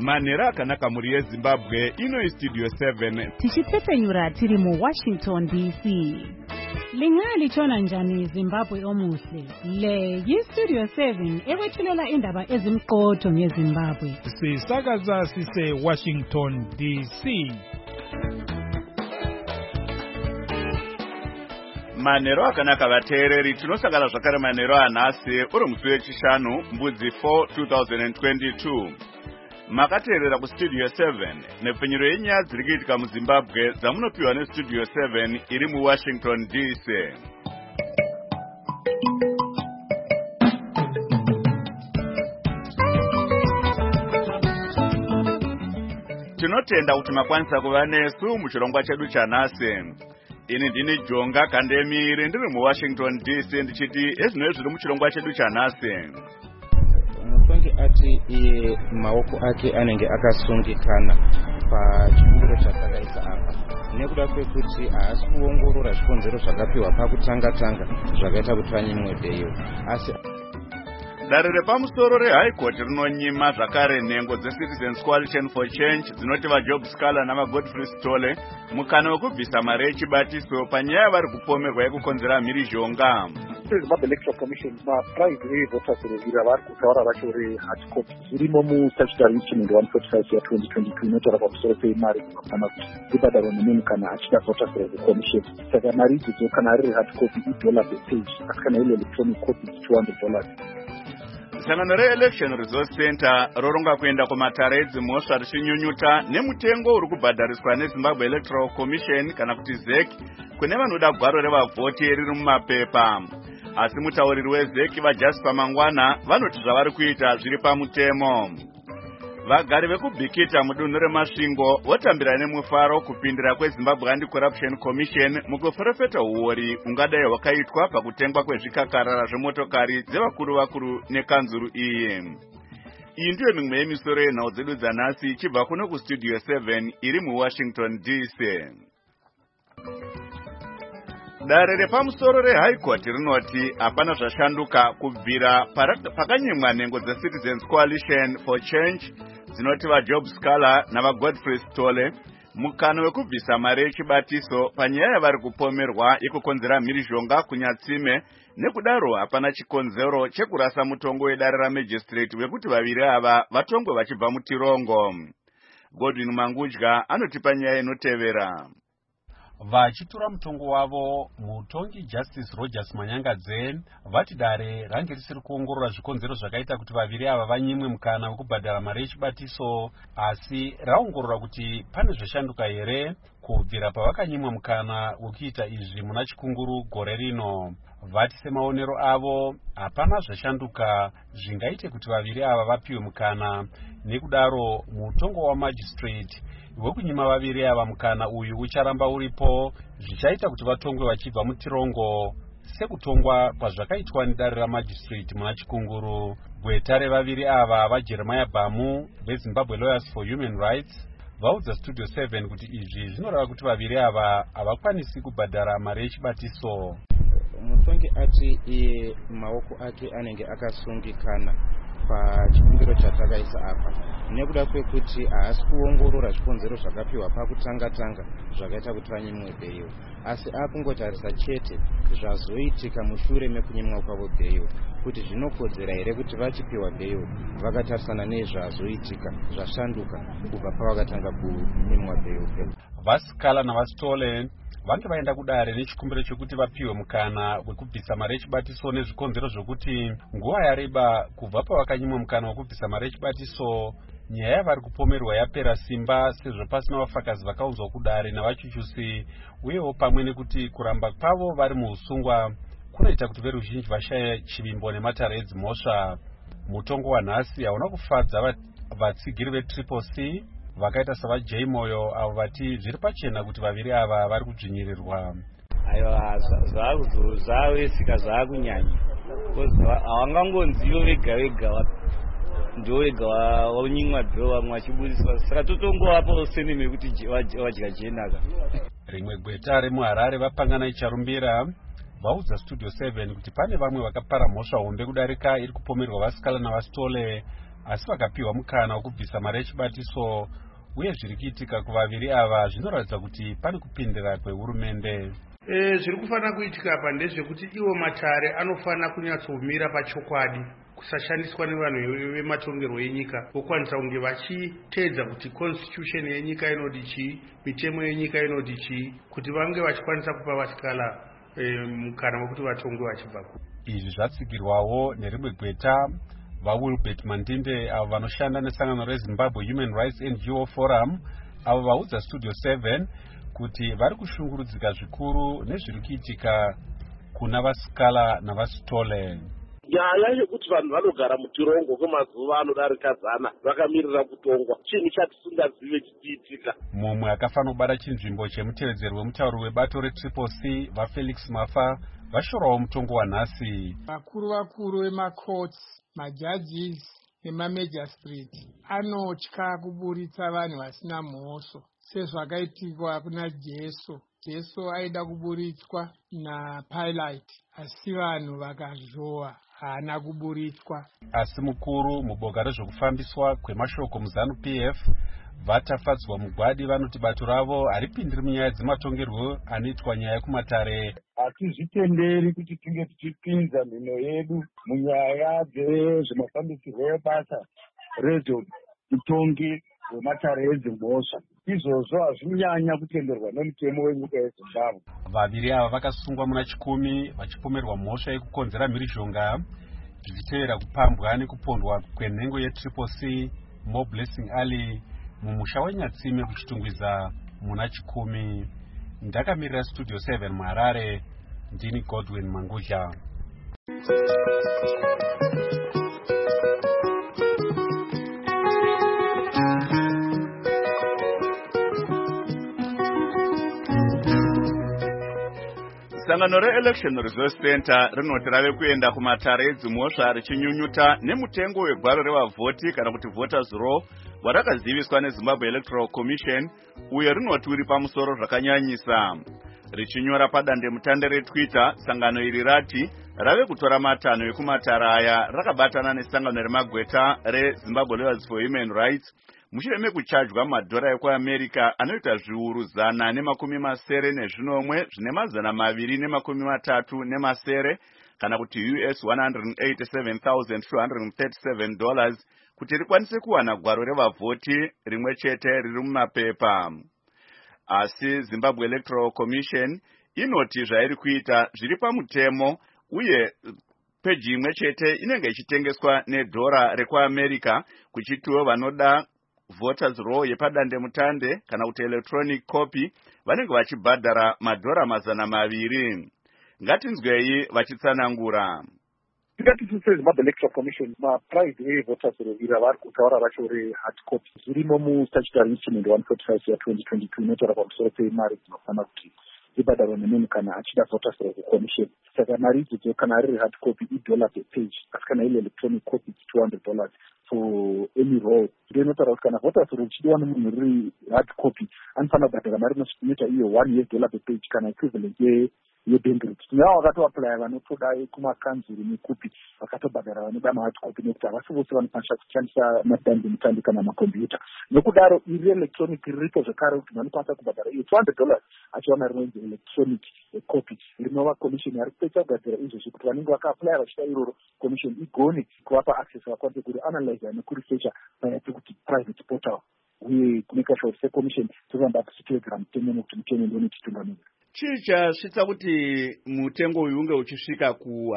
Manera akanaka muri yeZimbabwe ino Studio 7 tichitepenyura tiri mu Washington DC. Lingali chona njani Zimbabwe omuhle. Le Studio 7 ewethulela indaba ezimqotho ngeZimbabwe. Sisakaza sise Washington DC. Manero akanaka vateereri tinosangana zvakare manero anhasi uri musi wechishanu mbudzi 4 2022. Makateerera kuStudio 7 nepfenyuro yenyaya dziri kuitika muZimbabwe dzamunopiwa neStudio 7 iri muWashington DC. Tinotenda kuti makwanisa kuva nesu muchirongwa chedu chanhasi. Ini ndini Jonga Kandemiri ndiri muWashington DC ndichiti ezvinoi zviri muchirongwa chedu chanhasi. Mutongi ati iye maoko ake anenge akasungikana pachikumbiro chasakaisa apa nekuda kwekuti haasi kuongorora zvikonzero zvakapiwa pakutanga zvakaita kuti vanyimwe bheyo. Asi Dare repamusoro reHigh Court rinonyima zvakare nhengo dzeCitizens Coalition for Change dzinoti vaJob Scholar navaGodfrey Stole mukana wekubvisa mari yechibatiso panyaya vari kupomerwa yekukonzera mhirizhonga. Zimbabwe Electoral Commission maprize voters revira vari kutaura vacho rehard copy zvirimo mustatute amendment 145 ya 2022 inotaura pamusoro pemari dzinofana kuti dzibhadharwe nemunhu kana achida voters commission. Saka mari idzodzo kana ari hard copy $1 per page asi kana iri electronic copy $200. Sangano reElection Resource Center roronga kuenda kumatare edzimhosva richinyunyuta nemutengo uri kubhadhariswa neZimbabwe Electoral Commission kana kuti ZEC kune vanoda gwaro revavhoti riri mumapepa. Asi mutauriri weZEC vaJasper Mangwana vanoti zvavari kuita zviri pamutemo. Vagari vekubhikita mudunhu remasvingo votambira nemufaro kupindira kweZimbabwe Anti-Corruption Commission mukuferefeta uori ungadai hwakaitwa pakutengwa kwezvikakarara zvemotokari dzevakuru nekanzuru iyi. Iyi ndiyo mimwe yemisoro yenhau dzedu dzanhasi ichibva kuno kuStudio 7 iri muWashington DC. Dare repamusoro reHigh Court rinoti hapana zvashanduka kubvira pakanyimwa nhengo dzeCitizens Coalition for Change dzinoti vaJob Scholar navaGodfrey Stole mukana wekubvisa mari yechibatiso panyaya yavari kupomerwa yekukonzera mhirizhonga kunyatsime. Nekudaro hapana chikonzero chekurasa mutongo wedare ramagistrate wekuti vaviri ava vatongwe vachibva mutirongo. Godwin Mangudya anotipa nyaya inotevera. Vachitura mutongo wavo, mutongi Justice Rogers Manyangadze vati dare range risiri kuongorora zvikonzero zvakaita kuti vaviri ava vanyimwe mukana wekubhadhara mari yechibatiso, asi raongorora kuti pane zvashanduka here kubvira pavakanyimwa mukana wekuita izvi muna chikunguru gore rino. Vati semaonero avo hapana zvashanduka zvingaite kuti vaviri ava vapiwe mukana. Nekudaro mutongo wamagistrate wekunyima vaviri ava mukana uyu ucharamba uripo, zvichaita kuti vatongwe vachibva mutirongo sekutongwa kwazvakaitwa nedare ramagistrate muna chikunguru. Gweta revaviri ava vaJeremiah Bamu veZimbabwe Lawyers for Human Rights vaudza Studio 7 kuti izvi zvinoreva kuti vaviri ava havakwanisi kubhadhara mari yechibatiso. Mutongi ati iye maoko ake anenge akasungikana pachikumbiro chatakaisa apa nekuda kwekuti haasi kuongorora zvikonzero zvakapiwa pakutanga zvakaita kuti vanyimwe bheyo, asi akungotarisa chete zvazoitika mushure mekunyimwa kwavo bheyo kuti zvinokodzera here kuti vachipiwa bheyo vakatarisana nezvazoitika zvashanduka kubva pavakatanga kunyimwa bheyo. VaScholar navaStole vange vaenda kudare nechikumbiro chekuti vapiwe mukana wekubvisa mari yechibatiso nezvikonzero zvokuti nguva yareba kubva pavakanyimwa mukana wekubvisa mari yechibatiso, nyaya yavari kupomerwa yapera simba sezvo pasina vafakazi vakaunzwa kudare navachuchusi, uyewo pamwe nekuti kuramba kwavo vari muusungwa kunoita kuti veruzhinji vashaya chivimbo nematare edzimhosva. Mutongo wanhasi hauna kufadza vatsigiri veTriple C vakaita savaJ Moyo avo vati zviri pachena kuti vaviri ava vari kudzvinyirirwa. Aiwa zvavesika zvaakunyanya havangangonzivo vega ndivo vega vaunyimwa bheyo vamwe vachibudiswa, saka totongovapawo seneme yekuti vadya jenaka. Rimwe gweta remuHarare vapangana icharumbira vaudza Studio 7 kuti pane vamwe vakapara mhosva hombe kudarika iri kupomerwa vaScholar navaStole asi vakapiwa mukana wokubvisa mari yechibatiso, uye zviri kuitika kuvaviri ava zvinoratidza kuti pane kupindira kwehurumende. Zviri kufanira kuitika apa ndezvekuti iwo matare anofanira kunyatsomira pachokwadi, kusashandiswa nevanhu vematongerwo enyika, vokwanisa kunge vachiteedza kuti constitution yenyika inodi chii, mitemo yenyika inodi chii, kuti vange vachikwanisa kupa vasikala mukana wekuti vatongwe vachibva ku. Izvi zvatsigirwawo nerimwe gweta vaWilbert Mandinde avo vanoshanda nesangano reZimbabwe Human Rights NGO Forum, avo vaudza Studio 7 kuti vari kushungurudzika zvikuru nezviri kuitika kuna vasikala navasitole. Nyaya yekuti vanhu vanogara muchirongo kwemazuva anodarika 100 vakamirira kutongwa chinhu chatisingazive chichiitika. Mumwe akafanira kubata chinzvimbo chemutevedzeri wemutauro webato reCCC vaFelix Mafa vashorawo mutongo wanhasi. Vakuru vemacourts, majudges nemagistrate anotya kuburitsa vanhu vasina mhosvo sezvakaitikwa kuna Jesu aida kuburitswa naPilate, asi vanhu vakazhowa haana kuburitswa. Asi mukuru muboka rezvekufambiswa kwemashoko muZanu PF vatafadzwa mugwadi vanoti bato ravo haripindiri munyaya dzematongerwo anoitwa nyaya yekumatare. Hatizvitenderi kuti tinge tichipinza mhino yedu munyaya dzezvemafambisirwo ebasa rezveutongi hwematare edzimhosva. Izvozvo hazvinyanya kutenderwa nemutemo wenyika yeZimbabwe. Vaviri ava vakasungwa muna 10 vachipomerwa mhosva yekukonzera mhirizhonga zvichitevera kupambwa nekupondwa kwenhengo yeCCC Mo Blessing Ali mumusha weNyatsime kuchitungwiza muna 10. Ndakamirira Studio 7 muHarare, ndini Godwin Mangudya. Sangano re-Election Resource Center rinoti rave kuenda kumatare edzimhosva richinyunyuta nemutengo wegwaro revavhoti kana kuti voters roll warakaziviswa neZimbabwe Electoral Commission, uye rinoti uri pamusoro zvakanyanyisa. Richinyora padandemutande reTwitter, sangano iri rati rave kutora matanho ekumatare aya rakabatana nesangano remagweta reZimbabwe Lawyers for Human Rights mushure mekuchajwa madhora ekuAmerica anoita zviuru 170 zvine mazana 230 kana kuti US $187,237 kuti rikwanise kuwana gwaro revavhoti rimwe chete riri mumapepa. Asi Zimbabwe Electoral Commission inoti zvairi kuita zviri pamutemo, uye peji imwe chete inenge ichitengeswa nedhora rekuAmerica, kuchitiwo vanoda voters roll yepadandemutande kana kuti electronic copy vanenge vachibhadhara madhora mazana 200. Ngatinzwei vachitsanangura. Tingati seZimbabwe Electoral Commission maprivate voters roll ira vari kutaura vacho rehard copy zvirimo mustatutory instrument 145 ya2022 inotaura pamusoro pemari dzinofanira kuti ibhadharwa nemunhu kana achida voters roll kucommission. Saka mari idzodzo kana riri hard copy $1 per page, asi kana iri electronic copy $200 for any roll. Ndio inotaura kuti kana voters roll chidiwa nemunhu riri hard copy anofanira kubhadhara mari inoita iyo $1 per page kana equivalent yeBengrate. Tinavo vakatoapply vanotoda kumakanzuru nekupi vakatobhadhara vanoda mahard copy nekuti havasi vose vanokwanisa kushandisa madandemutande kana makombiyuta. Nokudaro iri electronic riripo zvekare kuti vanokwanisa kubhadhara iyo $200 achiwana rinonzi electronic copy. Rinova commission yari kupedza kugadzira izvozvo kuti vanenge vakaapply vachida iroro commission igone kuvapa access vakwanise kuri analyze nekuresearcha paya pekuti private portal, uye kumeka sure kuti commission tozamba tichitevedzera mutemo nekuti mutemo ndiwo unotitungamira. Chii chasvitsa kuti mutengo uyu unge uchisvika ku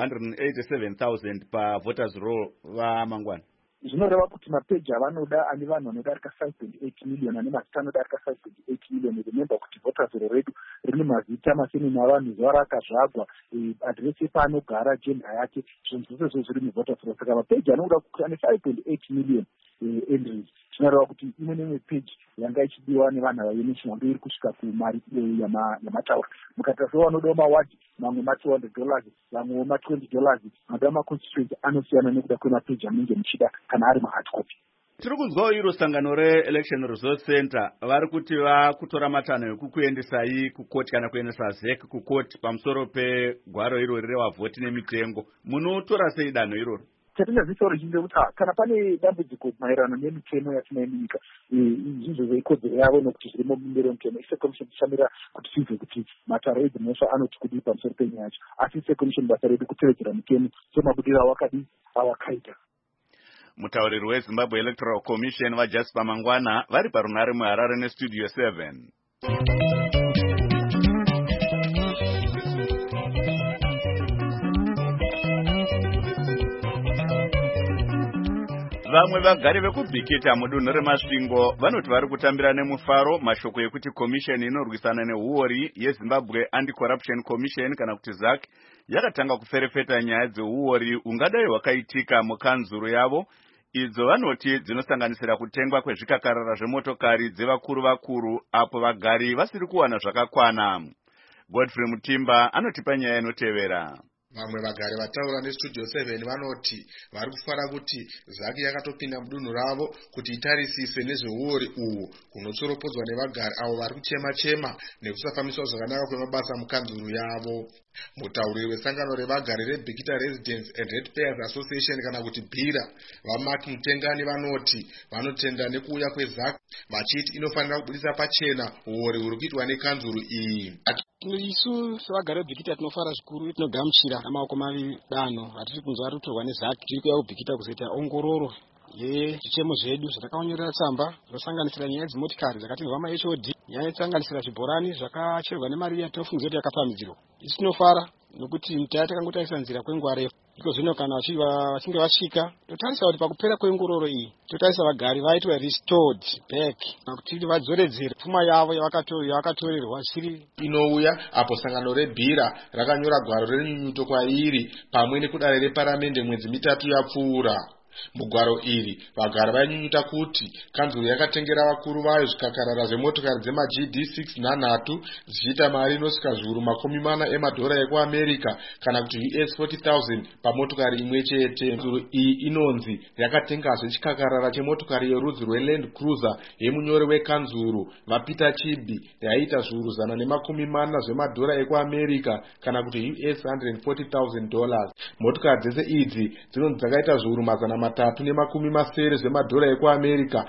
187,000 pavoters roll vamangwana? Zvinoreva kuti mapeji avanoda ane vanhu vanodarika 5.8 million ane mazita anodarika 5.8 million. Remember kuti voters roll redu rine mazita masini navanhu zuva rakazvagwa, adresi yepaanogara, gender yake, zvinhu zvose zviri muvoters roll. Saka mapeji anoda kuti ane 5.8 million entries. Zvinoreva kuti imwe nemwe peji yanga ichidiwa nevanhu vayemission ndo iri kusvika kumari yamataura. Mukatarisa vanodawo mawadi, mamwe $200, vamwewo $20, mada maconstituency anosiyana nekuda kwemapeji anenge muchida kana ari mahard copy. Tiri kunzwawo iro sangano re-Election Resource Center vari kuti vakutora matanho ekukuendesai kukoti kana kuendesa ZEC kukoti pamusoro pegwaro irori revavhoti nemitengo. Munotora sei danho iroro? chatingazisawo richinde kuti kana pane dambudziko maererano nemitemo yatinayo munyika izvizvo zveikodzero yavo nokuti zvirimo mumberi mutemo isekomishoni tichamira kuti tizwe kuti matare edzimhosva anoti kudii pamusoro penyaya yacho, asi isekomishoni basa redu kutevedzera mutemo semabudiro awakadii awakaita. Mutauriri weZimbabwe Electoral Commission vaJasper Mangwana vari parunare muHarare neStudio 7. Vamwe vagari vekubhikita mudunhu reMasvingo vanoti vari kutambira nemufaro mashoko ekuti komisheni inorwisana nehuori yeZimbabwe Anti-Corruption Commission kana kuti ZAC yakatanga kuferefeta nyaya dzehuori ungadai hwakaitika mukanzuru yavo, idzo vanoti dzinosanganisira kutengwa kwezvikakarara zvemotokari dzevakuru apo vagari vasiri kuwana zvakakwana. Godfrey Mutimba anotipa nyaya inotevera. Vamwe vagari vataura neStudio 7 vanoti vari kufara kuti ZAC yakatopinda mudunhu ravo kuti itarisise nezveuori uhu hunotsoropodzwa nevagari avo vari kuchema nekusafambiswa zvakanaka kwemabasa mukanzuru yavo. Mutauriri wesangano revagari reBhikita Residents and Ratepayers Association kana kuti BHIRA vaMark Mutengani vanoti vanotenda nekuuya kweZAC vachiti inofanira kubudisa pachena uori huri kuitwa nekanzuru iyi. Isu sevagari veBhikita tinofara zvikuru, tinogamuchira namaoko maviri danho ratiri kunzwa ari kutorwa neZAC. Tiri kuuya kuBhikita kuzoita ongororo yezvichemo zvedu zvatakaonyorera tsamba zvinosanganisira nyaya dzimotikari dzakatenderwa maHOD, nyaya dzinosanganisira zvibhorani zvakacherwa nemari yatofungidzwa kuti yakapamhidzirwa. Isu tinofara nokuti nyika takangotarisa nzira kwenguva refu. Iko zvino kana vachinge vasvika totarisa kuti pakupera kwengororo iyi totarisa vagari vaitwa restored back kuti vadzoredzere pfuma yavo yavakatorerwa chiri inouya apo sangano reBHIRA rakanyora gwaro renyunyuto kwairi pamwe nekudare reparamende mwedzi mitatu yapfuura. Mugwaro iri vagari vainyunyuta kuti kanzuru yakatengera vakuru vayo zvikakarara zvemotokari dzemaGD6 nanhatu zvichiita mari inosvika zviuru makumi mana emadhora ekuAmerica kana kuti US 40,000 pamotokari imwe chete. Kanzuru iyi inonzi yakatengazve chikakarara chemotokari yerudzi rweLand Cruiser yemunyori wekanzuru vaPeter Chibi yaiita zviuru zana nemakumi mana zvemadhora ekuAmerica kana kuti US $140,000. Motokari dzese idzi dzinonzi dzakaita zviuru mazana matatu nemakumi masere zvemadhora ekuAmerica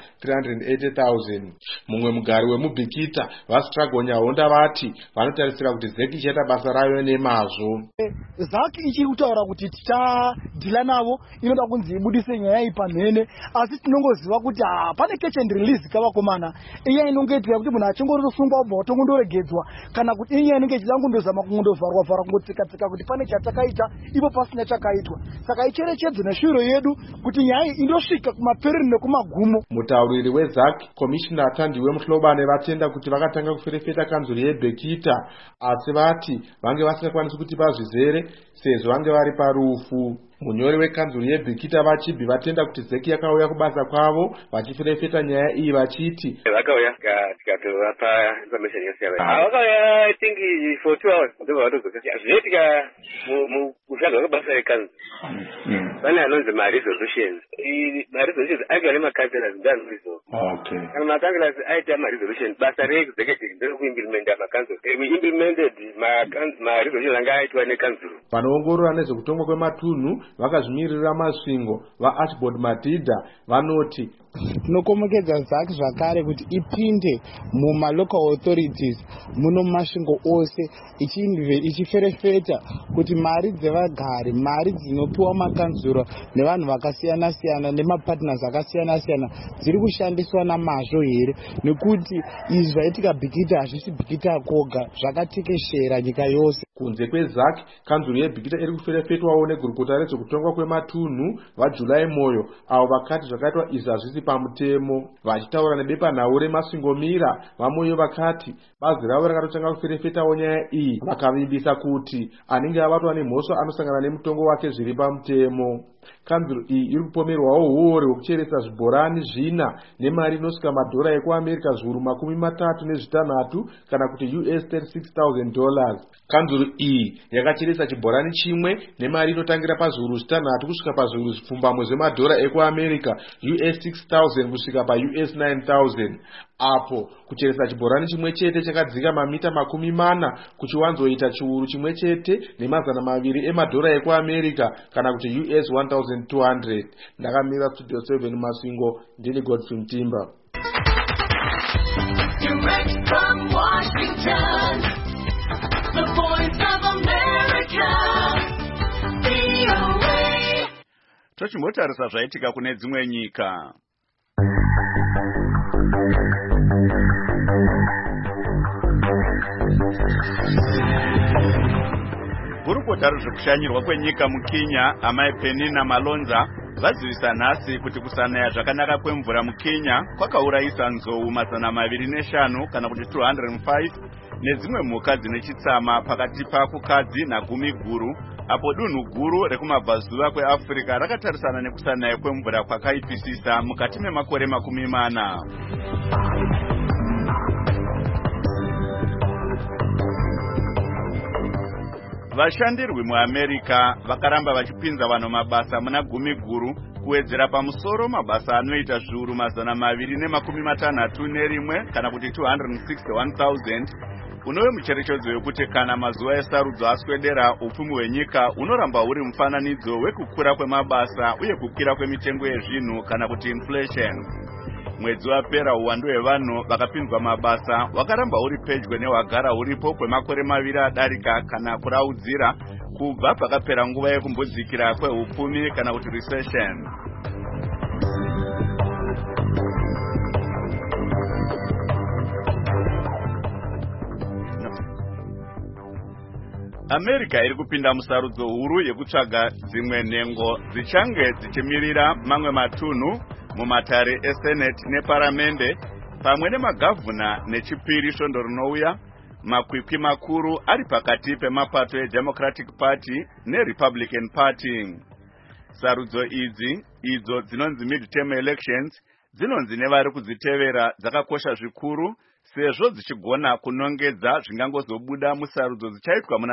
380,000. Mumwe mugari wemuBhikita vaStragonya Honda vati vanotarisira kuti ZAC ichaita basa rayo nemazvo. ZAC ichiri kutaura kuti tichadhila navo, inoda kunzi ibudise nyaya iyi pamhene, asi tinongoziva kuti pane catch and release kavakomana iya inongoitika kuti munhu achingorosungwa ubva watongondoregedzwa kana kuti iya inenge ichida kundozama kundovharwa kungotsika kuti pane chatakaita ipo pasina chakaitwa. Saka icherechedzo neshuro yedu kuti nyaya indosvika kumaperero nekumagumo. Mutauriri weZAC Commissioner Athandiwe Muhlobane vatenda kuti vakatanga kuferefeta kanzuru yeBhikita asi vati vange vasingakwanisi kuti vazvizere sezvo vange vari parufu. Munyori wekanzuru yeBhikita vaChibi vatenda kuti ZAC yakauya kubasa kwavo vachiferefeta nyaya iyi vachiti vakauya tikatovapa information yasiyana. Vakauya I think for 2 hours ndobva vatodzoka. Zvinoitika mushando wekubasa rekanzuru pane anonzi maresolutions. Maresolutions aiva nemakanselas ndanorizo. Kana makanselas aita maresolutions basa reexecutive nderekuimplementa makanselas. We implemented maresolutions anga aitwa nekanzuru. Vanoongorora nezvekutongwa kwematunhu vakazvimirira Masvingo vaArchibald Madhidha vanoti tinokomekedza ZAC zvakare kuti ipinde mumalocal authorities muno Masvingo ose ichiferefeta kuti mari dzevagari, mari dzinopiwa makanzuro nevanhu vakasiyana siyana nemapartners akasiyana siyana dziri kushandiswa namazvo here, nekuti izvi zvaitika Bhikita hazvisi Bhikita koga, zvakatekeshera nyika yose. Kunze kweZAC kanzuru yeBhikita iri kuferefetwawo negurukota rezvekutongwa kwematunhu vaJulai Moyo avo vakati zvakaitwa izvi hazvisi pamutemo. Vachitaura nebepanhau reMasvingo Mira vaMoyo vakati bazi ravo rakatotanga kuferefetawo nyaya iyi vakavimbisa kuti anenge abatwa nemhosva anosangana nemutongo wake zviri pamutemo. Kanzuru iyi iri kupomerwawo huori hwekucheresa zvibhorani zvina nemari inosvika madhora ekuAmerica zviuru makumi matatu nezvitanhatu kana kuti US $36,000. Kanzuru iyi yakacheresa chibhorani chimwe nemari inotangira pazviuru zvitanhatu kusvika pazviuru zvipfumbamwe zvemadhora ekuAmerica US $6,000 kusvika paUS $9,000. apo kucheresa chibhorani chimwe chete chakadzika mamita 40 kuchiwanzoita chiuru chimwe chete ne200 emadhora ekuAmerica kana kuti US 1200. Ndakamira studio 7 Masvingo, ndini Godfrey Mtimba. Direct from Washington, the voice of America, VOA. Tochimotarisa zvaitika kune dzimwe nyika. Gurukota rezvekushanyirwa kwenyika muKenya, amai Penina Malonza, vazivisa nhasi kuti kusanaya zvakanaka kwemvura muKenya kwakaurayisa nzou 205 kana kuti 205 nedzimwe mhuka dzine chitsama pakati pakukadzi naGumi guru, apo dunhu guru rekumabvazuva kweAfrica rakatarisana nekusanaya kwemvura kwakaipisisa mukati memakore 40. Vashandirwi muAmerica vakaramba vachipinza vanhu mabasa muna Gumi guru kuwedzera pamusoro mabasa anoita zviuru 261 kana kuti 261,000, unove mucherechedzo wekuti kana mazuva esarudzo aswedera upfumi hwenyika unoramba huri mufananidzo wekukura kwemabasa uye kukwira kwemitengo yezvinhu kana kuti inflation. Mwedzi wapera uwandu hwevanhu vakapinzwa mabasa hwakaramba huri pedyo nehwagara huripo kwemakore 2 adarika kana kuraudzira kubva pakapera nguva yekumbodzikira kwehupfumi kana kuti recession. America iri kupinda musarudzo huru yekutsvaga dzimwe nhengo dzichange dzichimirira mamwe matunhu mumatare eSenate neparamende pamwe nemagavhuna nechipiri svondo rinouya, makwikwi makuru ari pakati pemapato eDemocratic Party neRepublican Party. Sarudzo idzi, idzo dzinonzi midterm elections, dzinonzi nevari kudzitevera dzakakosha zvikuru sezvo dzichigona kunongedza zvingangozobuda musarudzo dzichaitwa muna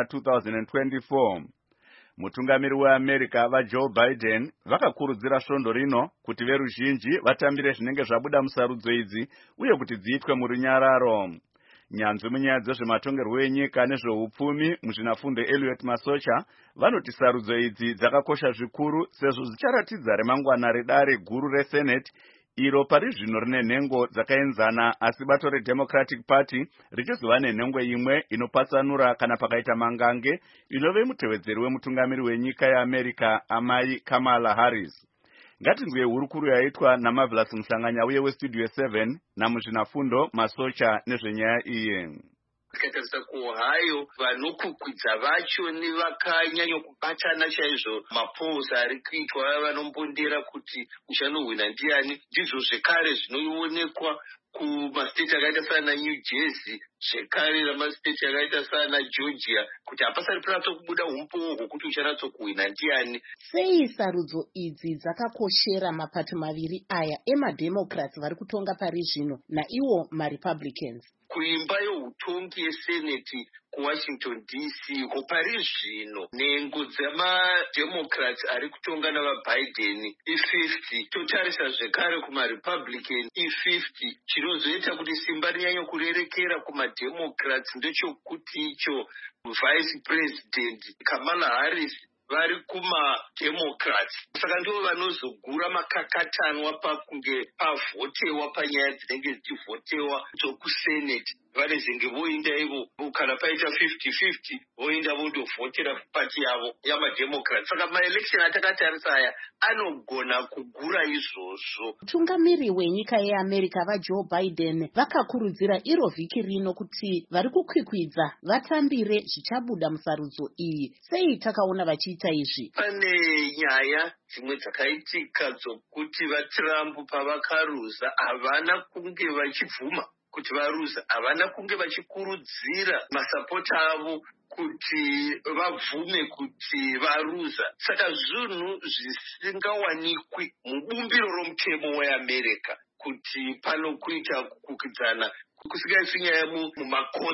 2024. Mutungamiri weAmerica vaJoe Biden vakakurudzira svondo rino kuti veruzhinji vatambire zvinenge zvabuda musarudzo idzi uye kuti dziitwe murunyararo. Nyanzvi munyaya dzezvematongerwo enyika nezvehupfumi muzvinafundo Elliot Masocha vanoti sarudzo idzi dzakakosha zvikuru sezvo dzicharatidza remangwana redare guru reSenate iro pari zvino rine nhengo dzakaenzana, asi bato reDemocratic Party richizova nenhengo imwe inopatsanura kana pakaita mangange inove mutevedzeri wemutungamiri wenyika yeAmerica amai Kamala Harris. Ngatinzwe hurukuru yaitwa naMarvelous Musanganya uye weStudio 7 namuzvinafundo Masocha nezvenyaya iyi. Tikatarisa kuOhio vanokukwidza vacho nevakanyanya kubatana chaizvo mapolls ari kuitwa vanombondera kuti uchanohwina ndiani, ndizvo zvekare zvinoonekwa kumastate akaita sana New Jersey, zvekare namastate akaita sana Georgia, kuti hapasari panatsokubuda umpowo hwokuti uchanatsokuhwina ndiani. Sei sarudzo idzi dzakakoshera mapato maviri aya emademocrats vari kutonga pari zvino naiwo maRepublicans? Kuimba yehutongi yeSenate kuWashington DC kopari zvino nhengo dzemademocrats ari kutonga navaBiden i50, totarisa zvekare kumaRepublican i50. Chinozoita kuti simba rinyanye kurerekera kumademocrats ndechekuti icho vice president Kamala Harris vari kumademocrats, saka ndivo vanozogura makakatanwa pakunge pavhotewa panyaya dzinenge dzichivhotewa dzokusenate. Vanezenge voinda ivo kana paita 50-50 voinda vondovhotera pati yavo yamademocrats. Saka maelection atakatarisa aya anogona kugura izvozvo. Mutungamiri wenyika yeAmerica vaJoe Biden vakakurudzira iro vhiki rino kuti vari kukwikwidza vatambire zvichabuda musarudzo iyi. Sei takaona vachiita izvi? Pane nyaya dzimwe dzakaitika dzokuti vaTrump pavakaruza havana kunge vachibvuma kuti varuza, havana kunge vachikurudzira masapota avo kuti vabvume kuti varuza. Saka zvinhu zvisingawanikwi mubumbiro romutemo weAmerica kuti pano kuita kukwikwidzana kusingaiswi nyaya mumakotsi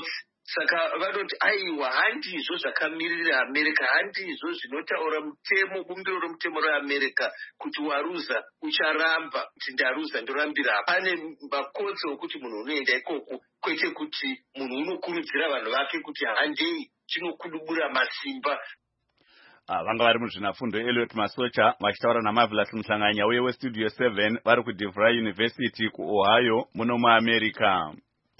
saka vanoti aiwa handizvo zvakamirira America, handizvo zvinotaura mutemo, bumbiro romutemo reAmerica kuti waruza ucharamba, kuti ndaruza ndorambira. Pane makotsi okuti munhu unoenda ikoko, kwete kuti munhu unokurudzira vanhu vake kuti handei chinokudubura masimba. Vanga vari muzvinafundo Elliot Masocha vachitaura naMarvelous Muhlanganya uye weStudio 7 vari kuDeVry University kuOhio muno muAmerica.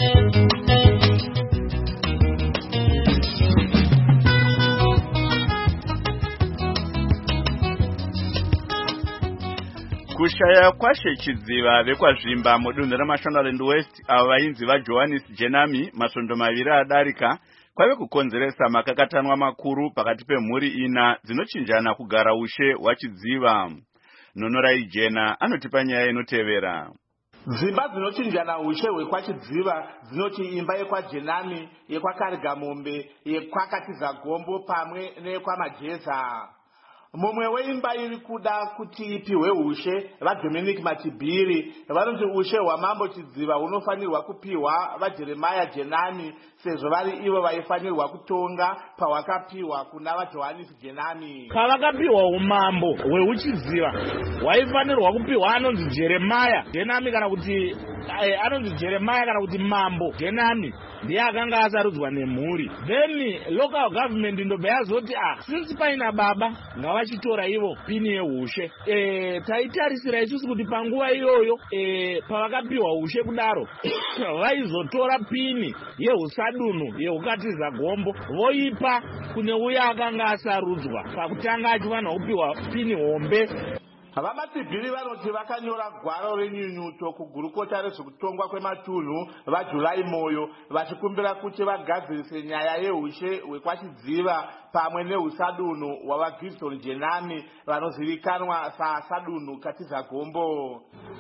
Kushaya kwashe chidziva vekwazvimba mudunhu reMashonaland West avo vainzi vaJohannes Jenami masvondo maviri adarika kwave kukonzeresa makakatanwa makuru pakati pemhuri ina dzinochinjana kugara ushe hwachidziva. Nonorai Jena anotipa nyaya inotevera. Dzimba dzinochinjana ushe hwekwachidziva dzinoti imba yekwaJenami, yekwakarigamombe, yekwakatizagombo pamwe neyekwamajeza. Mumwe weimba iri kuda kuti ipiwe ushe vaDominic Matibiri vanoti ushe hwamambo chidziva hunofanirwa kupiwa vaJeremiah Jenami sezvo vari ivo vaifanirwa kutonga pahwakapiwa kuna vaJohannes Jenami. Pavakapiwa umambo hweuchidziva hwaifanirwa kupiwa anonzi Jeremiah Jenami kana kuti anonzi Jeremiah kana kuti mambo Jenami ndiye akanga asarudzwa nemhuri. Then local government ndobva yazoti since paina baba ngavachitora ivo pini yeushe. Taitarisira isusu kuti panguva iyoyo pavakapiwa ushe kudaro vaizotora pini yehusadunhu yehukatizagombo voipa kune uya akanga asarudzwa pakutanga achifanira kupiwa pini hombe. Vamatibhiri vanoti vakanyora gwaro renyunyuto kugurukota rezvekutongwa kwematunhu vaJulai Moyo vachikumbira kuti vagadzirise nyaya yeushe hwekwachidziva pamwe nehusadunhu hwavaGibson Jenami vanozivikanwa sasadunhu katizagombo.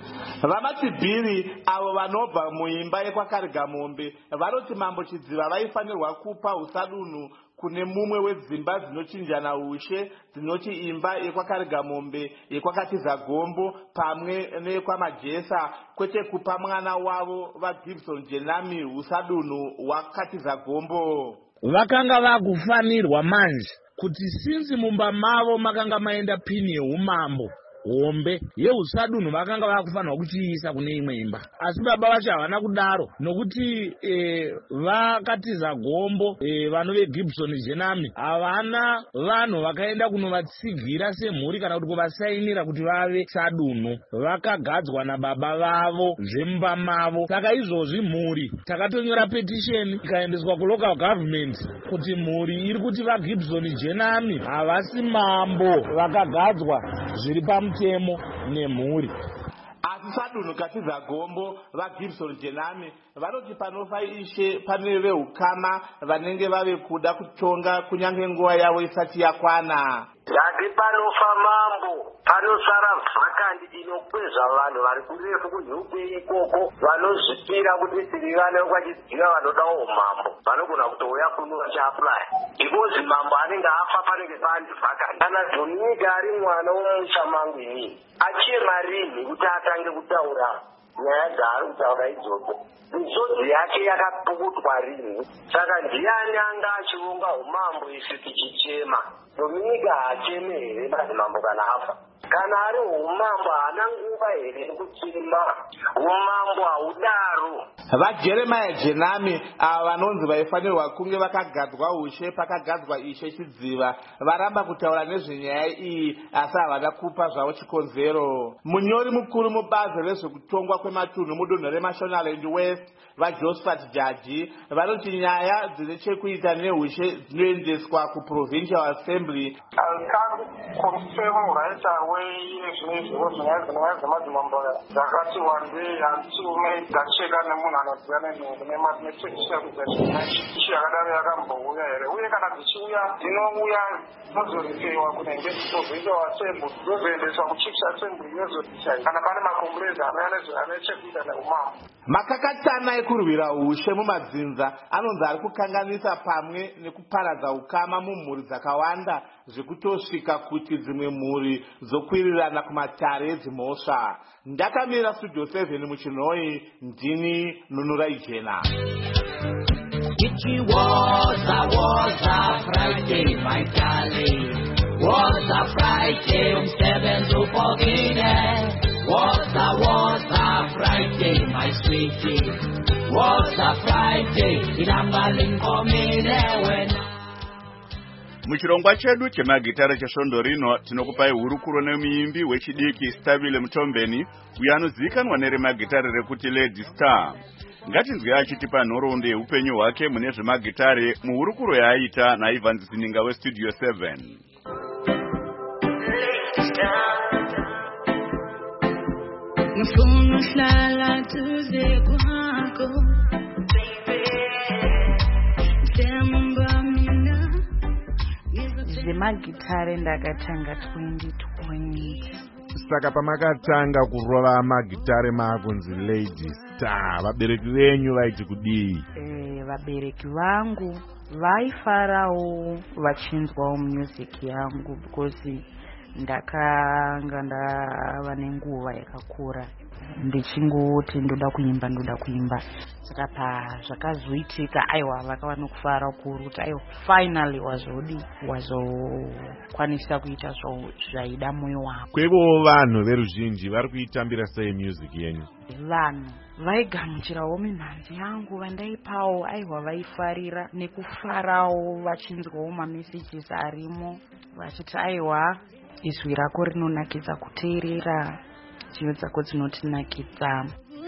Vamatibhiri avo vanobva muimba yekwakarigamombe vanoti mambo chidziva vaifanirwa kupa husadunhu kune mumwe wedzimba dzinochinjana ushe dzinoti imba yekwakarigamombe, yekwakatizagombo pamwe neyekwamajesa, kwete kupa mwana wavo vaGibson Jenami husadunhu hwakatizagombo. Vakanga vakufanirwa manje kuti sinzi mumba mavo makanga maenda pini yeumambo hombe yehusadunhu vakanga vakufanirwa kuchiisa kune imwe imba, asi baba vacho havana kudaro nokuti vakatizagombo vanove Gibson Jenami havana vanhu vakaenda kunovatsigira semhuri kana kuti kuvasainira kuti vave sadunhu, vakagadzwa nababa vavo zvemumba mavo. Saka izvozvi mhuri takatonyora petition ikaendeswa kulocal government kuti mhuri iri kuti vaGibson Jenami havasi mambo vakagadzwa zviri pamutemo nemhuri. Asi sadunhu katizagombo vaGibson Jenami vanoti panofa ishe pane vehukama vanenge vave kuda kutonga kunyange nguva yavo isati yakwana. Yati panofa mambo panosara vhakandi inokwezva vanhu vari kurefu kunyupe ikoko vanozvipira kuti tiri vana vekwachidziva vanodawo umambo vanogona kutouya kuno vachiaplaya because mambo anenge afa panenge pane vhakandi. Kana Dominika ari mwana womushamangu inini achema rini kuti atange kutaura nyaya dzaari kutaura idzodzo, njodzi yake yakapukutwa rini? Saka ndiani anga achivonga umambo isi tichichema? Dominika haacheme here madzimambo kana afa? Kana ari umambo haana nguva here yekuchema? Umambo haudaro. VaJeremiah Jenami ava vanonzi vaifanirwa kunge vakagadzwa ushe pakagadzwa ishe chidziva varamba kutaura nezvenyaya iyi asi havana kupa zvavo chikonzero. Munyori mukuru mubazi rezvekutongwa kwematunhu mudunhu reMashonaland West vaJosephat Jaji vanoti nyaya dzine chekuita neushe dzinoendeswa kuProvincial Assembly. Zakati wandei hantume gacheka nemunhu anodzana nematechisi yakadaro yakambouya here, uye kana dzichiuya dzinouya dzozoripewa kunenge Provincial Assembly dzozoendeswa kuChiefs Assembly yozodecide kana pane makomburezi ane chekuita neumambo. Makakatana ekurwira ushe mumadzinza anonzi ari kukanganisa pamwe nekuparadza ukama mumhuri dzakawanda zvekutosvika kuti dzimwe mhuri dzokwirirana kumatare edzimhosva. Ndakamira Studio 7 muChinoi, ndini Nunurai Jena. It was a Friday, my darling. Was a Friday, umsebenzi upokile. Was a Friday, my sweetie. Was a Friday, ilanga linkomile wena. Muchirongwa chedu chemagitara chesvondo rino tinokupai hurukuro nemuimbi wechidiki Stabile Mutombeni uyo anozivikanwa neremagitare rekuti Lady Star. Ngatinzwe achitipa nhoroondo yeupenyu hwake mune zvemagitare muhurukuro yaaita naIvans Zininga weStudio 7. Ngifuna uhlala duze kwakho zvemagitare ndakatanga 2020. Saka pamakatanga kurova magitare makunzi Lady Star, vabereki venyu vaiti kudii? Vabereki vangu vaifarawo vachinzwawo music yangu because ndakanga ndava nenguva yakakura ndichingoti ndoda kuimba. Saka zvakazoitika aiwa vakava nokufara kuru kuti aiwa finally wazokwanisa kuita zvaida moyo wako. Kwevo vanhu veruzhinji vari kuitambira sei music yenyu? Vanhu vaigamuchirawo minhanzi yangu vandaipawo aiwa vaifarira nekufarawo vachinzwawo mamessages arimo vachiti aiwa izwi rako rinonakidza kuteerera, nziyo dzako dzinotinakidza.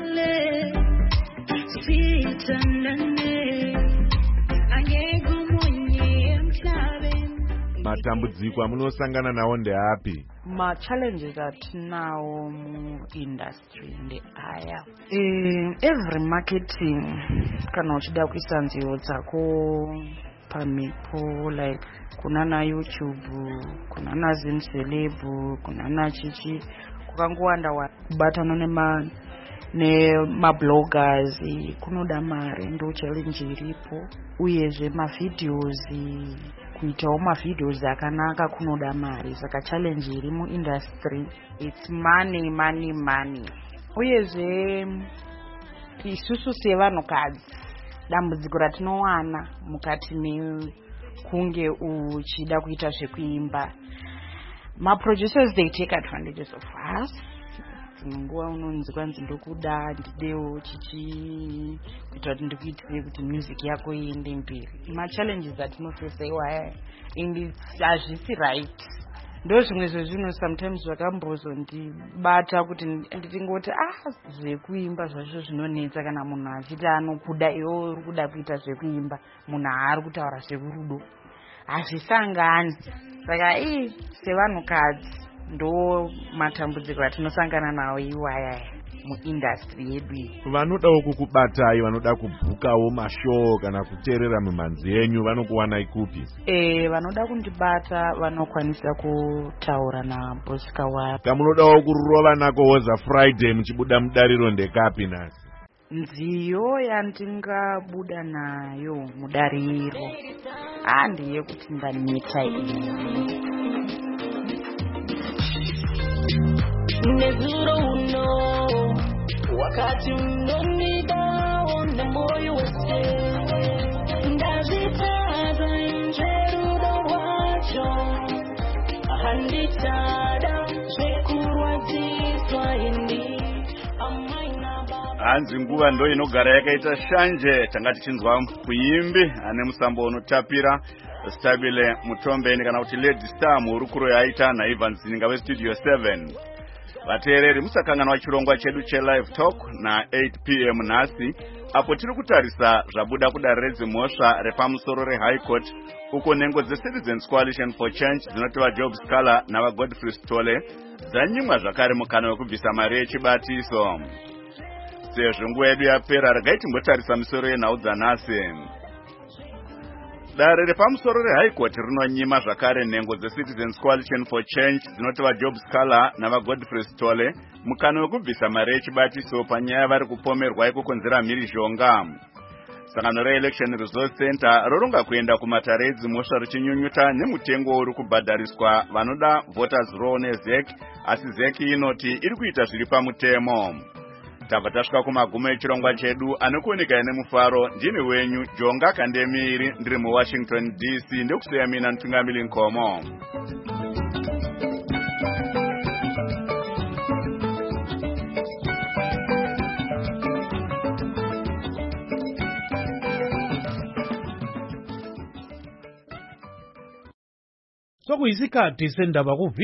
Matambudziko amunosangana nawo ndeapi? Ma-challenges atinawo mu-industry ndeaya. Every marketing kana uchida kuisa nziyo dzako pamhepo, like kunana YouTube, kunana Zinceleb, kunana chichi, kukangowanda kubatana nemabloggers kunoda mari, ndo challenge iripo. Uyezve mavideos, kuitawo mavideos akanaka kunoda mari, saka challenge iri muindustry it's money. Uyezve isusu sevanhukadzi dambudziko ratinowana mukati mekunge uchida kuita zvekuimba, maproducers they take advantages of us. Nguva unonzi kwanzi ndokuda ndidewo chichi kuita kuti ndikuitire kuti music yako iende mberi. Ma-challenges atinofesa iwaya indi hazvisi right. Ndo zvimwe zvezvino sometimes zvakambozondibata kuti nditingoti zvekuimba zvacho zvinonetsa kana munhu achiti anokuda iwe uri kuda kuita zvekuimba, munhu haari kutaura zvekurudo, hazvisangani. Saka sevanhukadzi ndo matambudziko atinosangana nawo iwaya muindustry yedu iyi. Vanodawo kukubatai, vanoda kubhukawo mashow kana kuteerera mimhanzi yenyu vanokuwanai kupi? Vanoda kundibata vanokwanisa kutaura nabosika wavo. Kamunodawo kurova nako Woza Friday muchibuda mudariro ndekapi nhasi? Nziyo yandingabuda nayo mudariro ndiye kuti ndaneta iyi. Nezuro uno wakati unonida one moyo wese ndazitaza njerudo wacho ahanditada zvekurwadziswa indi hanzi nguva ndo inogara yakaita shanje. Tanga tichinzwa kuimbi ane musambo unotapira Stabile Mutombeni kana kuti Lady Star muhurukuro yaita naIvans Zininga weStudio 7. Vateereri musakanganwa chirongwa chedu chelive talk na 8 PM nhasi, apo tiri kutarisa zvabuda kudare redzimhosva repamusoro reHigh Court uko nhengo dzeCitizens Coalition for Change dzinoti vaJob Scaler navaGodfrey Stole dzanyimwa zvakare mukana wekubvisa mari yechibatiso. Sezvo nguva yedu yapera, regai timbotarisa misoro yenhau dzanhasi. Dare repamusoro reHigh Court rinonyima zvakare nhengo dzeCitizens Coalition for Change dzinoti vaJob Scaler navaGodfrey Stole mukana wekubvisa mari yechibatiso panyaya vari kupomerwa ikukonzera mhirizhonga. Sangano reElection Resource Center roronga kuenda kumatare edzimhosva richinyunyuta nemutengo uri kubhadhariswa vanoda voters roll neZEC, asi ZEC inoti iri kuita zviri pamutemo. tabva tasvika kumagumo echirongwa chedu anokuoneka nemufaro. Ndini wenyu Jonga Kandemiri, ndiri muWashington DC. Ndikusiya mina Ntungamili Nkomo. Sokuyisikhathi sendaba